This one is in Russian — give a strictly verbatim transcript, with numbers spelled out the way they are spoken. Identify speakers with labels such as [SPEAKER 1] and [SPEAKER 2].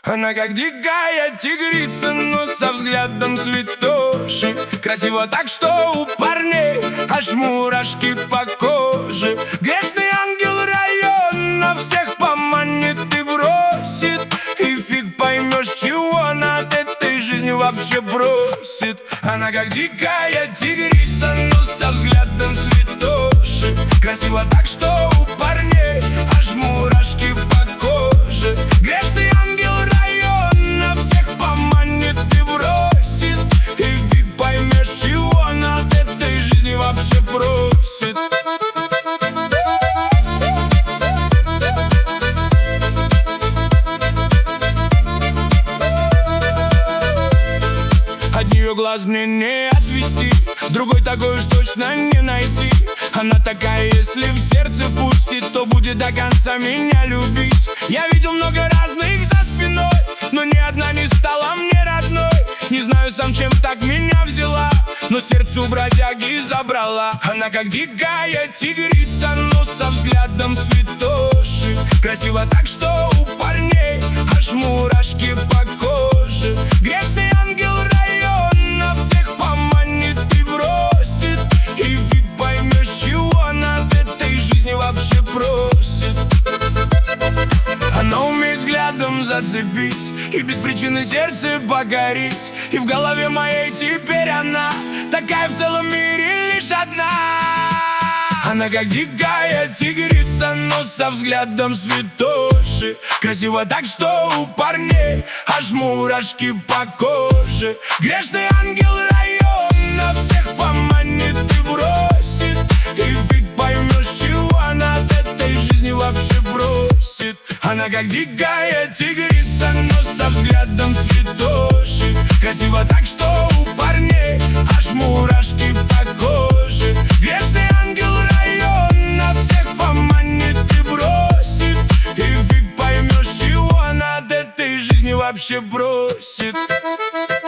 [SPEAKER 1] Она как дикая тигрица, но со взглядом святоши. Красиво так, что у парней аж мурашки по коже. Грешный ангел района всех поманит и бросит, и фиг поймешь, чего над этой жизнью вообще бросит. Она как дикая тигрица, но со взглядом святоши. Красиво так, что у парней аж мурашки по коже. Грешный ангел района всех поманит и бросит, и фиг поймешь, чего над этой жизни вообще бросит. От нее глаз мне не отвести, другой такой уж точно не найти. Она такая, если в сердце пустит, то будет до конца меня любить. Я видел много разных за спиной, но ни одна не стала мне родной. Не знаю сам, чем так меня взяла, но сердцу бродяги забрала. Она как дикая тигрица, но со взглядом святоши. Красиво так, что у парней аж мурашки по коже. Грешный ангел района всех поманит и бросит, и фиг поймешь, чего над этой жизни вообще просит. Она умеет взглядом зацепить и без причины сердце погорит. И в голове моей теперь она такая в целом мире лишь одна. Она как дикая тигрица, но со взглядом святоши. Красиво так, что у парней аж мурашки по коже. Грешный ангел района всех поманит и бросит, и фиг поймешь, чего над этой жизни вообще бросит. Она как дикая тигрица, но со взглядом святоши. Красиво так, что у парней аж мурашки по коже. Грешный ангел района всех поманит и бросит, и фиг поймешь, чего над этой жизни вообще бросит.